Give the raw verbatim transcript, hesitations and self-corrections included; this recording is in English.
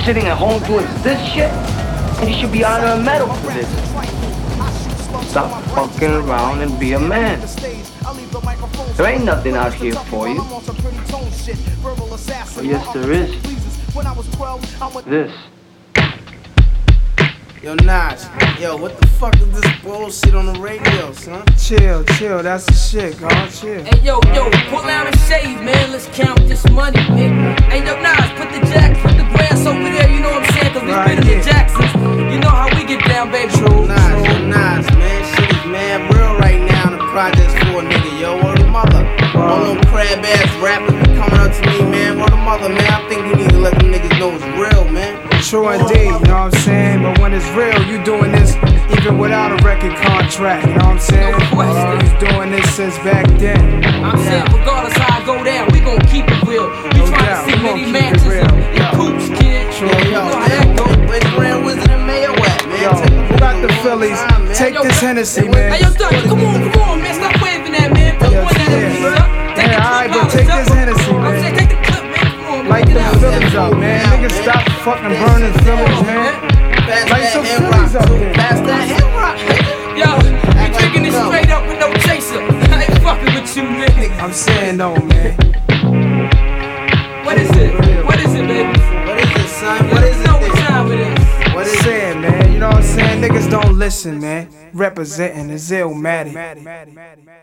sitting at home doing this shit, and you should be honoring a medal for this. Stop fucking around and be a man. There ain't nothing out here for you. Oh, yes, there is. This. Yo, Nas, yo, what the fuck is this bullshit on the radio, son? Chill, chill, that's the shit, God, chill. Hey, yo, yo, pull out a shade, man, let's count this money, nigga. Hey, yo, Nas, put the jack, put the grass over there, you know what I'm saying? Cause we Right, been in yeah. the Jacksons, you know how we get down, baby. True, Nas, yo, Nas, man, shit is mad real right now. The project's for a nigga, yo, word of mother. All them crab ass rappers be coming up to me, man, word of mother, man. I think you need to let them niggas know it's real, man. True indeed, you know what I'm saying? But when it's real, you doing this even without a record contract, you know what I'm saying? No question. Uh, he's doing this since back then. I'm saying, regardless how I go down, we gon' keep it real. We No tryna doubt, see we many gon' keep it matches real. and, and Yeah. coops, kid. True, Yo, You yo, know how man, that go. where's Grand Wizard and Mayo at, man? Yo, Take who got the Phillies? time, man. Take Yo, this Hennessy, man. Hey, yo, Doug, come on, come on, man, stop waving that, man. Don't Yo, point that at me, yeah. son. Take Yeah, the alright, clip but out, take son. this Hennessy, I'm man. saying, take the clip, man. Come on, man. Light Get the out. Phillies up, man. Niggas stop fucking burning Phillies, man. Pass Light that some hand Phillies rock, up too. there. Pass that hand rock, nigga. Yo, you drinking this straight up with no chaser. I ain't fucking with you, nigga. I'm saying no, man. What is it? What is it, baby? What is it, son? What is You it? know what then? time it is. What is it? Saying, man, you know what I'm saying? Niggas don't listen, man. Representing is Illmatic.